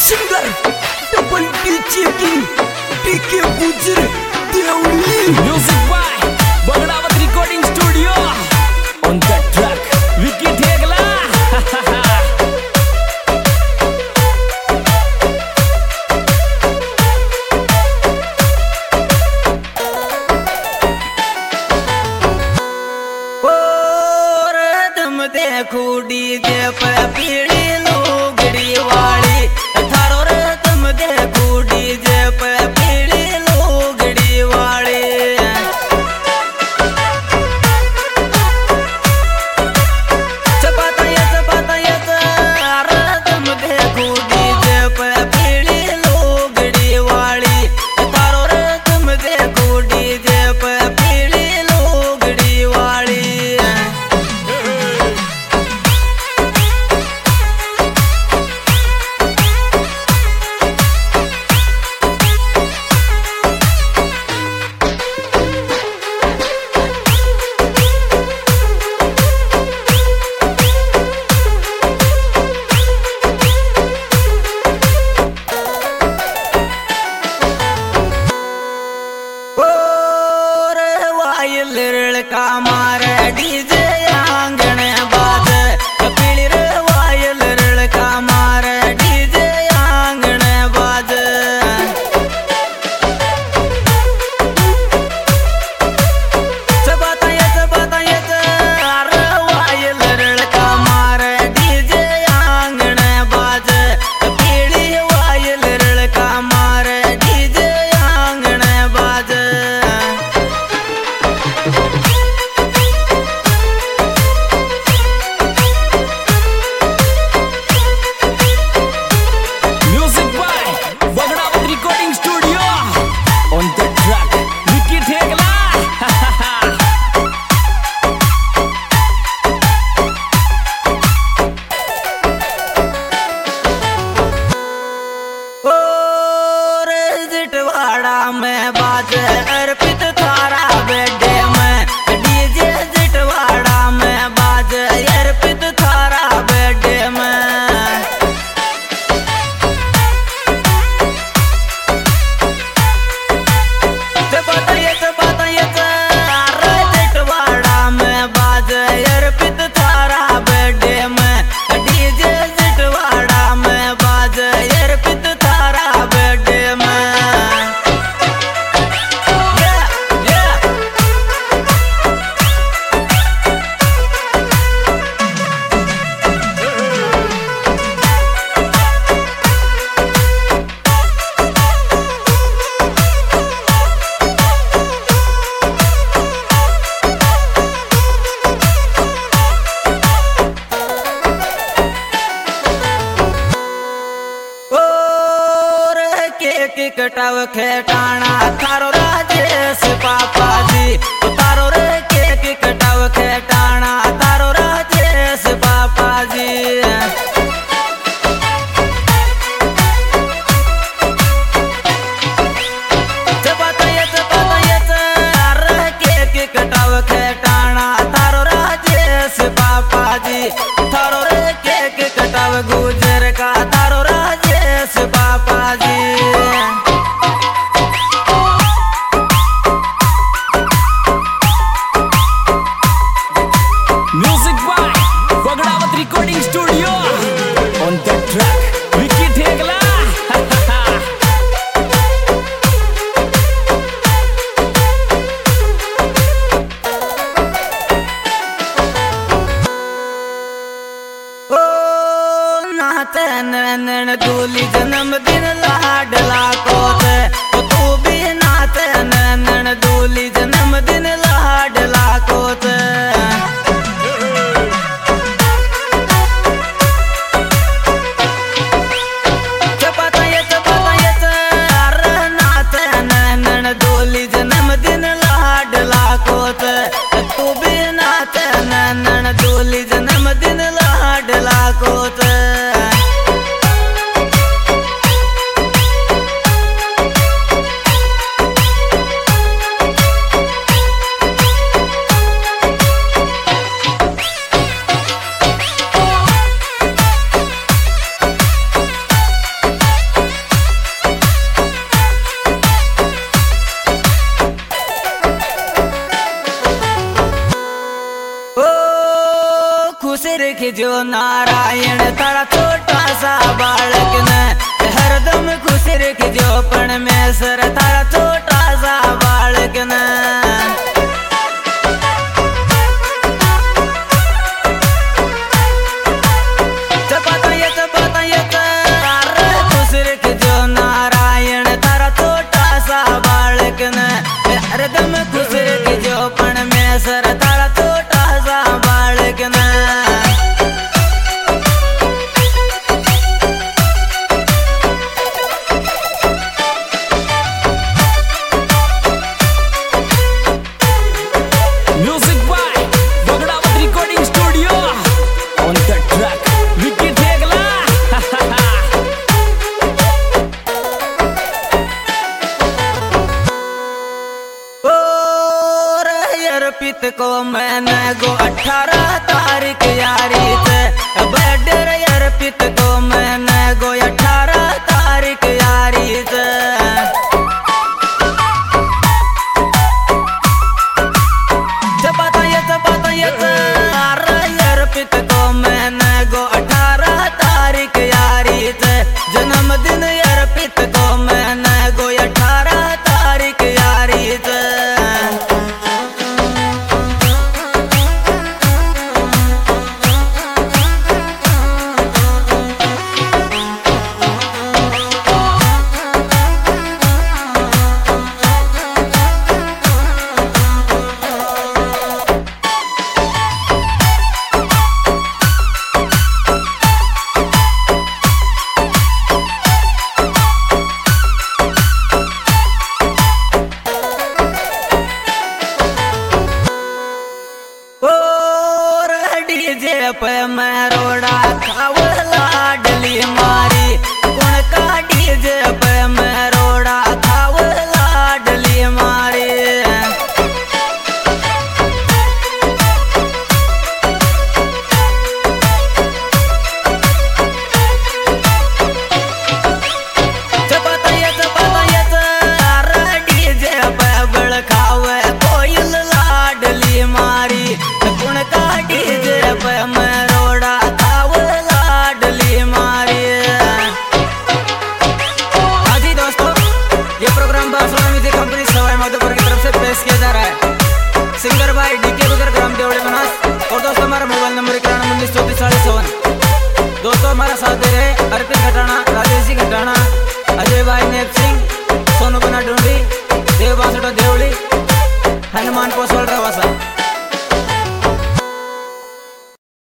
Singer double T checking टीके गुजर देवली music by Bagdawat recording studio on the track Vicky Thegla देखो डीजे पे पीड़ी लोगड़ी वाली थारो रे तुम देखो डीजे पे पीड़ी लोगड़ी वाली चपाता ये रे तुम देखो डीजे पे पीड़ी लोगड़ी वाली थारो रे तुम देखो डीजे पे पीड़ी लोगड़ी वाली लड़का मारे डीजे आंगन बाज कपिली रे वायल लड़का मारे डीजे आंगन बाज चबाता ये अरे वायल लड़का मारे डीजे आंगन बाज कपिली वायल लड़का मारे डीजे आंगन बाज में बाज अर्पित थारा बेडे में डीजे जिटवाड़ा में बाज अर्पित थारा बेडे में बताइए जिटवाड़ा में बाज अर्पित थारा बेडे में डीजे जिटवाड़ा में बाज अर्पित थारा बेडे में कटाव खेटाना थारो राजेश पापा जी तारो रे केक कटाव खेटाना तारो राजेश पापा जी अरे केक कटाव खेटाना थारो राजेश पापा जी थारो रे केक कटाव गुजर का तारो राजेश पापा ji recording studio on the track Vicky Thegla ओ नाते नैन दूली जन्मदिन लाडला को तू भी नाते नैन दूली जन्मदिन लाडला को डोली जन्मदिन लाडला कोत तू भी नाते नैन डोली जन्मदिन लाडला कोत जो नारायण तारा छोटा सा बालक ने हरदम खुश रख जो परमेश्वर तारा छोटा सा बालक ने हरदम खुश रख जो परमेश्वर तारा छोटा सा बालक ने Music by Bagdavat Recording Studio. On the track, Vicky Thegla. अर्पित को मैंने गो 18 तारीख यारी